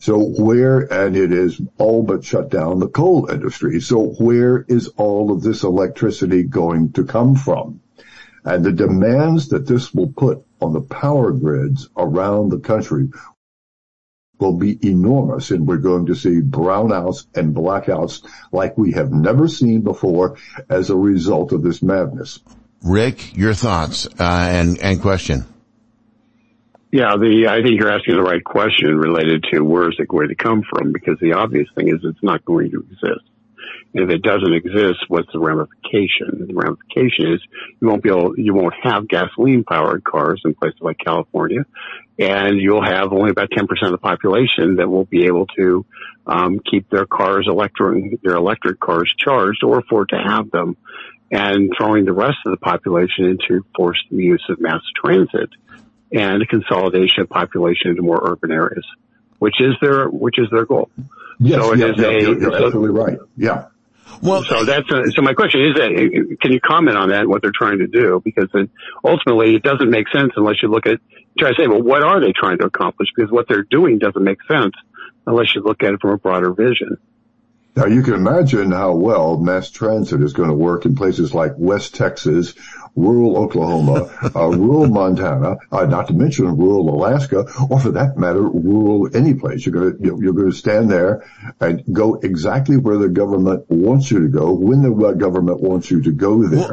And it is all but shut down the coal industry. So where is all of this electricity going to come from? And the demands that this will put on the power grids around the country will be enormous, and we're going to see brownouts and blackouts like we have never seen before as a result of this madness. Rick, your thoughts and question. Yeah, I think you're asking the right question related to where is it going to come from, because the obvious thing is it's not going to exist. And if it doesn't exist, what's the ramification? The ramification is you won't have gasoline powered cars in places like California, and you'll have only about 10% of the population that will be able to keep their electric cars charged or afford to have them, and throwing the rest of the population into forced use of mass transit and a consolidation of population into more urban areas, which is their goal. Yes, so you're absolutely right. Yeah. Well, so my question is that, can you comment on that, what they're trying to do? Because ultimately it doesn't make sense unless you try to say, well, what are they trying to accomplish? Because what they're doing doesn't make sense unless you look at it from a broader vision. Now, you can imagine how well mass transit is going to work in places like West Texas, rural Oklahoma, rural Montana, not to mention rural Alaska, or for that matter, rural any place. You're going to stand there and go exactly where the government wants you to go, when the government wants you to go there.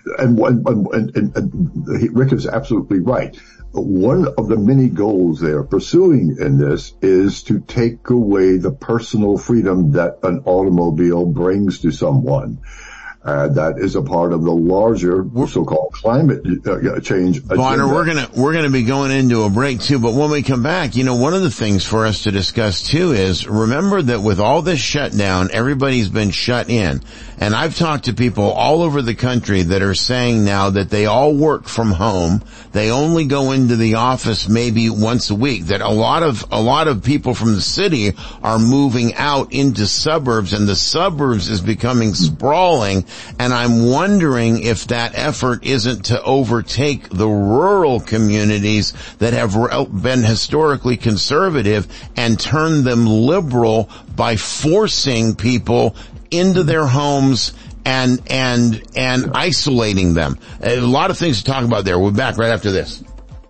And Rick is absolutely right. One of the many goals they are pursuing in this is to take away the personal freedom that an automobile brings to someone. That is a part of the larger so-called climate change agenda. Bonner, we're gonna be going into a break too, but when we come back, one of the things for us to discuss too is, remember that with all this shutdown, everybody's been shut in. And I've talked to people all over the country that are saying now that they all work from home. They only go into the office maybe once a week. That a lot of people from the city are moving out into suburbs, and the suburbs is becoming sprawling. And I'm wondering if that effort isn't to overtake the rural communities that have been historically conservative and turn them liberal by forcing people into their homes and isolating them. A lot of things to talk about there. We'll be back right after this.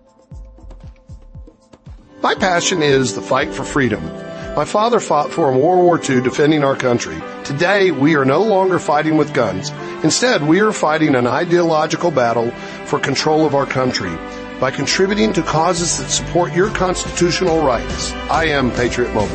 My passion is the fight for freedom. My father fought for in World War II defending our country. Today, we are no longer fighting with guns. Instead, we are fighting an ideological battle for control of our country by contributing to causes that support your constitutional rights. I am Patriot Mobile.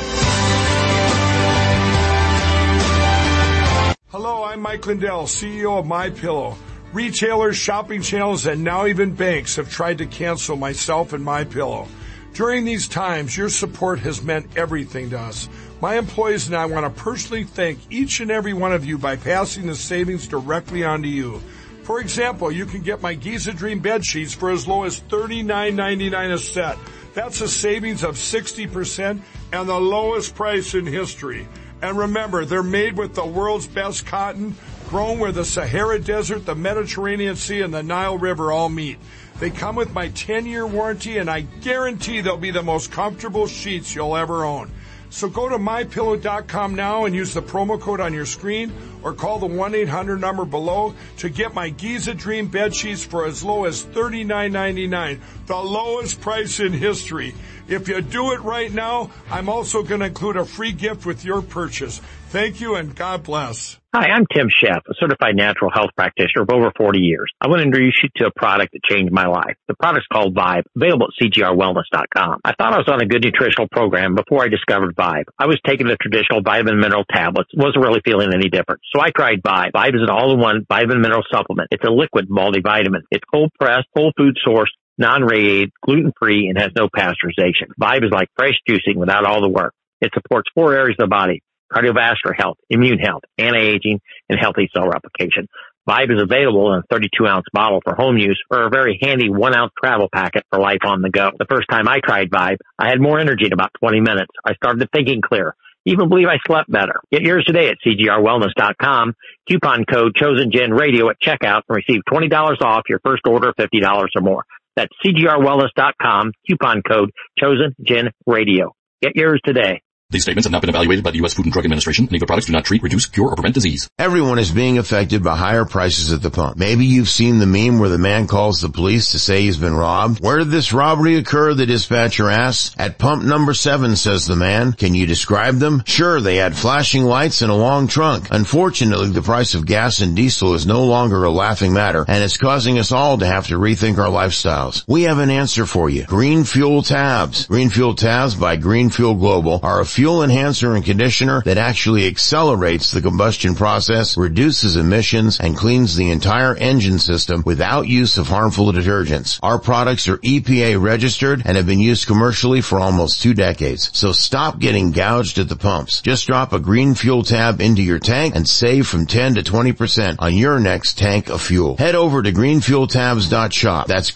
Hello, I'm Mike Lindell, CEO of MyPillow. Retailers, shopping channels, and now even banks have tried to cancel myself and MyPillow. During these times, your support has meant everything to us. My employees and I want to personally thank each and every one of you by passing the savings directly on to you. For example, you can get my Giza Dream bed sheets for as low as $39.99 a set. That's a savings of 60% and the lowest price in history. And remember, they're made with the world's best cotton, grown where the Sahara Desert, the Mediterranean Sea, and the Nile River all meet. They come with my 10-year warranty, and I guarantee they'll be the most comfortable sheets you'll ever own. So go to MyPillow.com now and use the promo code on your screen, or call the 1-800 number below to get my Giza Dream bed sheets for as low as $39.99, the lowest price in history. If you do it right now, I'm also going to include a free gift with your purchase. Thank you, and God bless. Hi, I'm Tim Sheff, a certified natural health practitioner of over 40 years. I want to introduce you to a product that changed my life. The product's called Vibe, available at CGRWellness.com. I thought I was on a good nutritional program before I discovered Vibe. I was taking the traditional vitamin mineral tablets, wasn't really feeling any different. So I tried Vibe. Vibe is an all-in-one vitamin mineral supplement. It's a liquid multivitamin. It's cold-pressed, whole food sourced, non-radiated, gluten-free, and has no pasteurization. Vibe is like fresh juicing without all the work. It supports 4 areas of the body: cardiovascular health, immune health, anti-aging, and healthy cell replication. Vibe is available in a 32-ounce bottle for home use, or a very handy 1-ounce travel packet for life on the go. The first time I tried Vibe, I had more energy in about 20 minutes. I started thinking clear. Even believe I slept better. Get yours today at CGRWellness.com. Coupon code ChosenGenRadio at checkout and receive $20 off your first order of $50 or more. That's CGRWellness.com. Coupon code ChosenGenRadio. Get yours today. These statements have not been evaluated by the U.S. Food and Drug Administration. Any of the products do not treat, reduce, cure, or prevent disease. Everyone is being affected by higher prices at the pump. Maybe you've seen the meme where the man calls the police to say he's been robbed. Where did this robbery occur? The dispatcher asks. At pump number 7, says the man. Can you describe them? Sure, they had flashing lights and a long trunk. Unfortunately, the price of gas and diesel is no longer a laughing matter, and it's causing us all to have to rethink our lifestyles. We have an answer for you. Green Fuel Tabs. Green Fuel Tabs by Green Fuel Global are a fuel enhancer and conditioner that actually accelerates the combustion process, reduces emissions, and cleans the entire engine system without use of harmful detergents. Our products are EPA registered and have been used commercially for almost 2 decades. So stop getting gouged at the pumps. Just drop a Green Fuel Tab into your tank and save from 10 to 20% on your next tank of fuel. Head over to greenfueltabs.shop. That's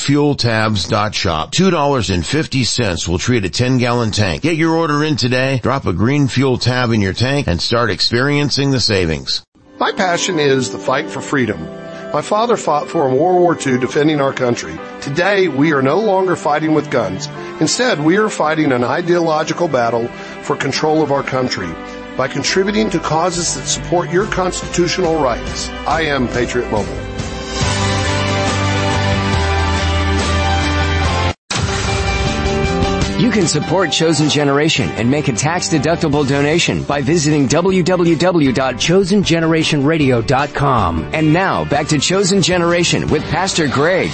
greenfueltabs.shop. $2.50 will treat a 10-gallon tank. Get your order in today. Drop a Green Fuel Tab in your tank and start experiencing the savings. My passion is the fight for freedom. My father fought for in World War II defending our country. Today, we are no longer fighting with guns. Instead, we are fighting an ideological battle for control of our country by contributing to causes that support your constitutional rights. I am Patriot Mobile. You can support Chosen Generation and make a tax-deductible donation by visiting www.chosengenerationradio.com. And now, back to Chosen Generation with Pastor Greg.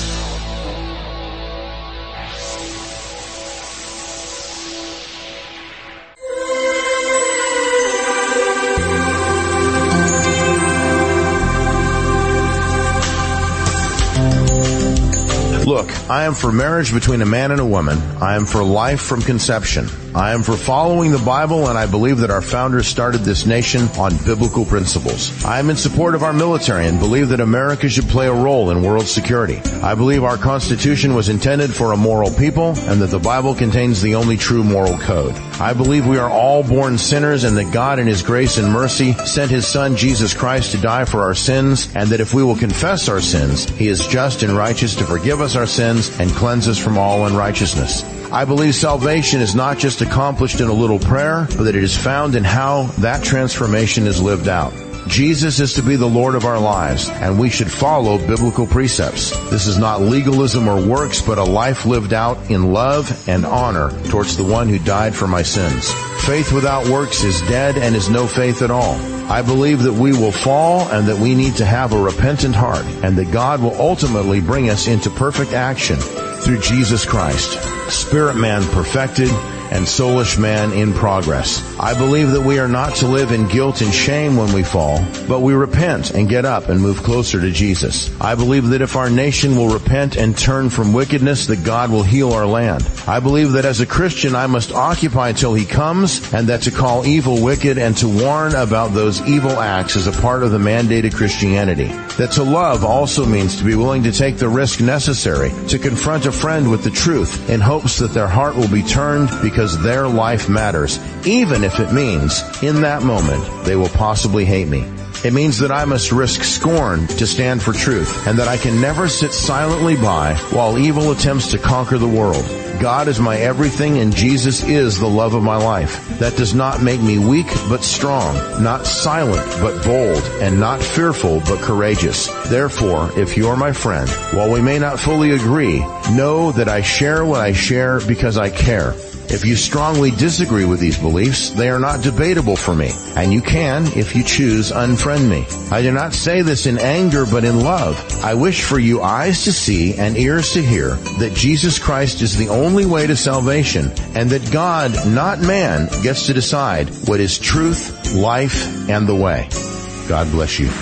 Look, I am for marriage between a man and a woman. I am for life from conception. I am for following the Bible, and I believe that our founders started this nation on biblical principles. I am in support of our military and believe that America should play a role in world security. I believe our Constitution was intended for a moral people and that the Bible contains the only true moral code. I believe we are all born sinners and that God in His grace and mercy sent His Son Jesus Christ to die for our sins, and that if we will confess our sins, He is just and righteous to forgive us our sins and cleanse us from all unrighteousness. I believe salvation is not just accomplished in a little prayer, but that it is found in how that transformation is lived out. Jesus is to be the Lord of our lives, and we should follow biblical precepts. This is not legalism or works, but a life lived out in love and honor towards the one who died for my sins. Faith without works is dead and is no faith at all. I believe that we will fall and that we need to have a repentant heart, and that God will ultimately bring us into perfect action through Jesus Christ, spirit man perfected and soulish man in progress. I believe that we are not to live in guilt and shame when we fall, but we repent and get up and move closer to Jesus. I believe that if our nation will repent and turn from wickedness, that God will heal our land. I believe that as a Christian I must occupy till He comes, and that to call evil wicked and to warn about those evil acts is a part of the mandated Christianity. That to love also means to be willing to take the risk necessary to confront a friend with the truth in hopes that their heart will be turned because their life matters, even if it means in that moment they will possibly hate me. It means that I must risk scorn to stand for truth, and that I can never sit silently by while evil attempts to conquer the world. God is my everything, and Jesus is the love of my life. That does not make me weak but strong, not silent but bold, and not fearful but courageous. Therefore, if you are my friend, while we may not fully agree, know that I share what I share because I care. If you strongly disagree with these beliefs, they are not debatable for me, and you can, if you choose, unfriend me. I do not say this in anger, but in love. I wish for you eyes to see and ears to hear that Jesus Christ is the only way to salvation, and that God, not man, gets to decide what is truth, life, and the way. God bless you.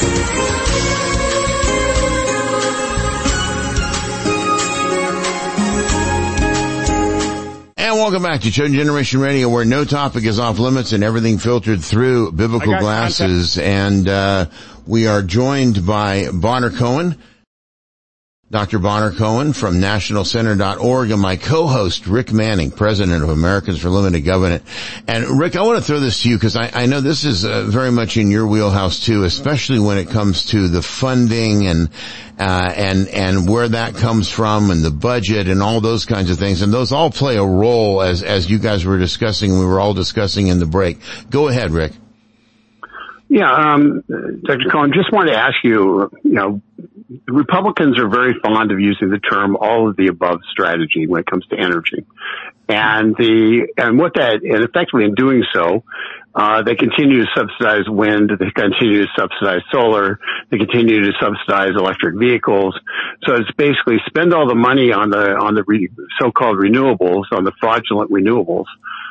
Welcome back to Chosen Generation Radio, where no topic is off limits and everything filtered through biblical glasses. Content. And we are joined by Bonner Cohen, Dr. Bonner Cohen from nationalcenter.org, and my co-host, Rick Manning, president of Americans for Limited Government. And Rick, I want to throw this to you because I know this is very much in your wheelhouse too, especially when it comes to the funding and where that comes from and the budget and all those kinds of things. And those all play a role as you guys were discussing, we were all discussing in the break. Go ahead, Rick. Yeah, Dr. Cohen, just wanted to ask you, Republicans are very fond of using the term all of the above strategy when it comes to energy. And effectively in doing so, they continue to subsidize wind, they continue to subsidize solar, they continue to subsidize electric vehicles. So it's basically spend all the money on the so-called renewables, on the fraudulent renewables,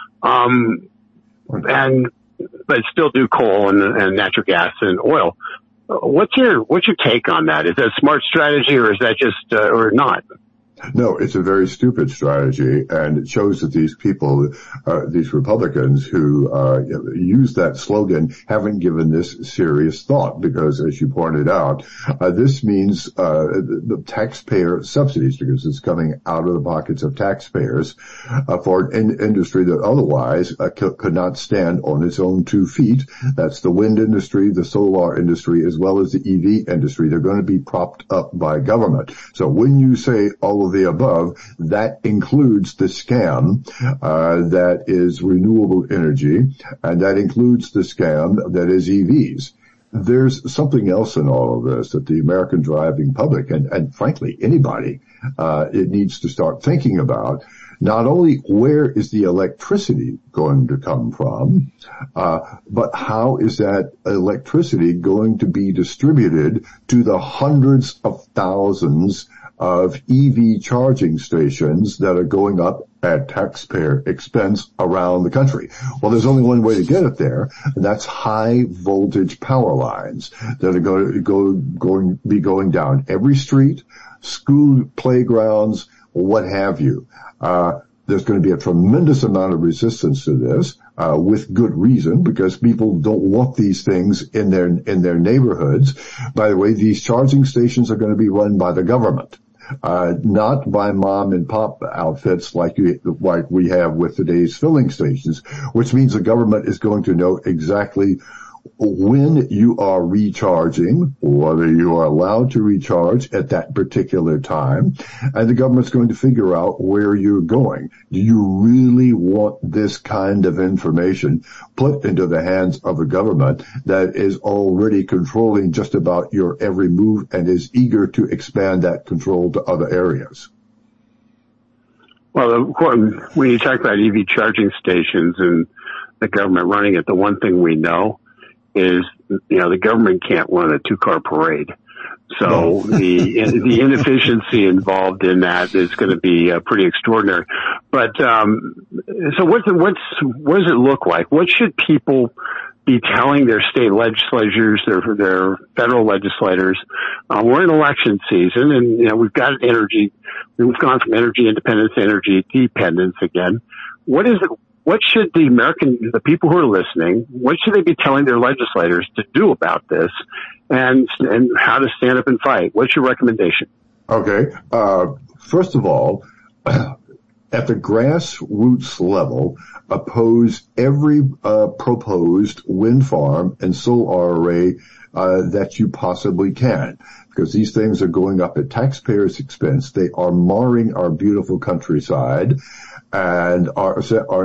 but still do coal and natural gas and oil. What's your take on that? Is that a smart strategy, or is that just or not? No, it's a very stupid strategy, and it shows that these people, these Republicans who use that slogan, haven't given this serious thought, because as you pointed out, this means the taxpayer subsidies, because it's coming out of the pockets of taxpayers for an industry that otherwise could not stand on its own 2 feet. That's the wind industry, the solar industry, as well as the EV industry. They're going to be propped up by government. So when you say all of the above, that includes the scam that is renewable energy, and that includes the scam that is EVs. There's something else in all of this that the American driving public, and frankly anybody, it needs to start thinking about. not only where is the electricity going to come from, but how is that electricity going to be distributed to the hundreds of thousands of EV charging stations that are going up at taxpayer expense around the country. Well, there's only one way to get it there, and that's high voltage power lines that are going to be going down every street, school playgrounds, what have you. There's going to be a tremendous amount of resistance to this, with good reason, because people don't want these things in their neighborhoods. By the way, these charging stations are going to be run by the government. Not by mom and pop outfits like we have with today's filling stations, which means the government is going to know exactly when you are recharging, whether you are allowed to recharge at that particular time, and the government's going to figure out where you're going. Do you really want this kind of information put into the hands of a government that is already controlling just about your every move and is eager to expand that control to other areas? Well, when you talk about EV charging stations and the government running it, the one thing we know is, the government can't run a 2-car parade. So the inefficiency involved in that is going to be pretty extraordinary. But, so what does it look like? What should people be telling their state legislatures, their federal legislators? We're in election season, and, we've got energy. We've gone from energy independence to energy dependence again. What should the people who are listening, what should they be telling their legislators to do about this, and how to stand up and fight? What's your recommendation? Okay. First of all, at the grassroots level, oppose every proposed wind farm and solar array that you possibly can, because these things are going up at taxpayers' expense. They are marring our beautiful countryside, and are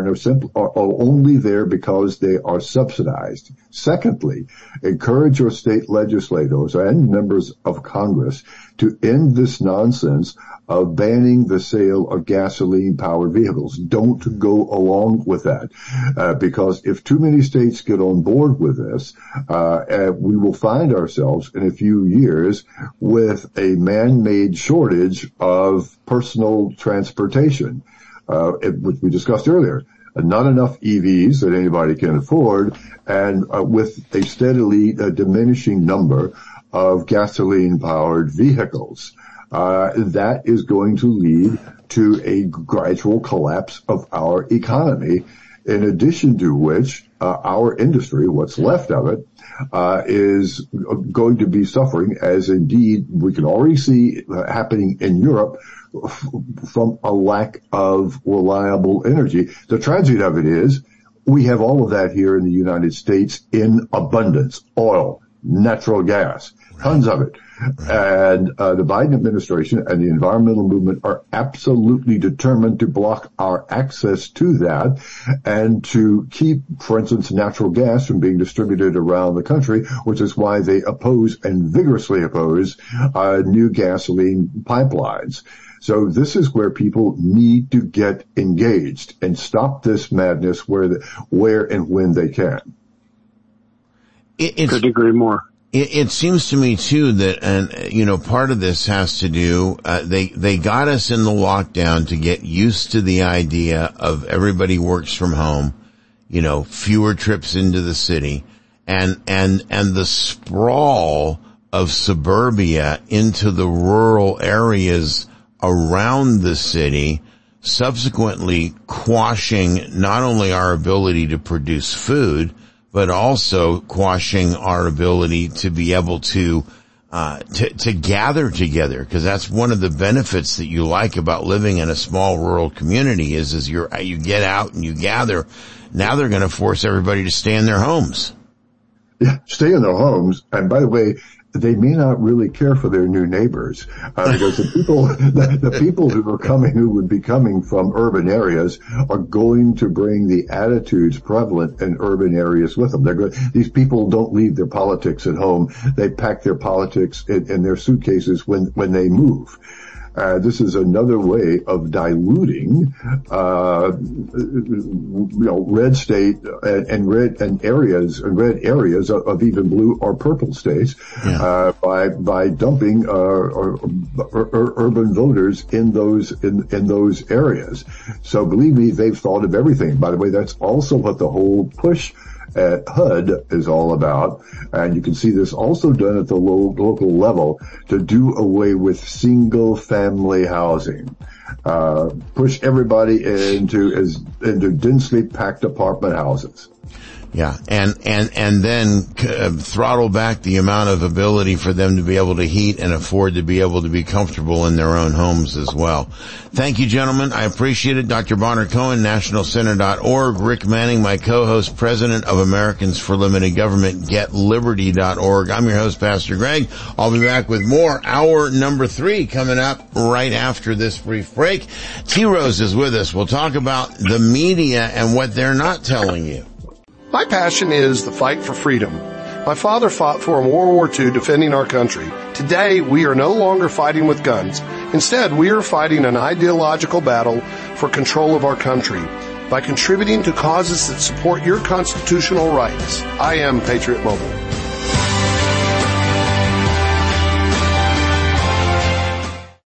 only there because they are subsidized. Secondly, encourage your state legislators and members of Congress to end this nonsense of banning the sale of gasoline-powered vehicles. Don't go along with that, because if too many states get on board with this, we will find ourselves in a few years with a man-made shortage of personal transportation, which we discussed earlier. Not enough EVs that anybody can afford, and with a steadily diminishing number of gasoline-powered vehicles. That is going to lead to a gradual collapse of our economy, in addition to which our industry, what's left of it, is going to be suffering, as indeed we can already see happening in Europe, from a lack of reliable energy. The tragedy of it is we have all of that here in the United States in abundance. Oil, natural gas, tons of it. And the Biden administration and the environmental movement are absolutely determined to block our access to that and to keep, for instance, natural gas from being distributed around the country, which is why they oppose and vigorously oppose new gasoline pipelines. So this is where people need to get engaged and stop this madness where and when they can. Couldn't agree more. It seems to me too that, part of this has to do, they got us in the lockdown to get used to the idea of everybody works from home, fewer trips into the city, and the sprawl of suburbia into the rural areas around the city, subsequently quashing not only our ability to produce food, but also quashing our ability to be able to gather together. Cause that's one of the benefits that you like about living in a small rural community is you get out and you gather. Now they're going to force everybody to stay in their homes. Yeah, stay in their homes. And by the way, they may not really care for their new neighbors, because the people who would be coming from urban areas are going to bring the attitudes prevalent in urban areas with them. These people don't leave their politics at home. They pack their politics in their suitcases when they move. This is another way of diluting, red state and red areas of even blue or purple states, by dumping, urban voters in those areas. So believe me, they've thought of everything. By the way, that's also what the whole push at HUD is all about, and you can see this also done at the local level to do away with single family housing. Push everybody into densely packed apartment houses. Yeah, and then throttle back the amount of ability for them to be able to heat and afford to be able to be comfortable in their own homes as well. Thank you, gentlemen. I appreciate it. Dr. Bonner Cohen, nationalcenter.org. Rick Manning, my co-host, president of Americans for Limited Government, getliberty.org. I'm your host, Pastor Greg. I'll be back with more. Hour number 3 coming up right after this brief break. T. Rose is with us. We'll talk about the media and what they're not telling you. My passion is the fight for freedom. My father fought for in World War II defending our country. Today, we are no longer fighting with guns. Instead, we are fighting an ideological battle for control of our country by contributing to causes that support your constitutional rights. I am Patriot Mobile.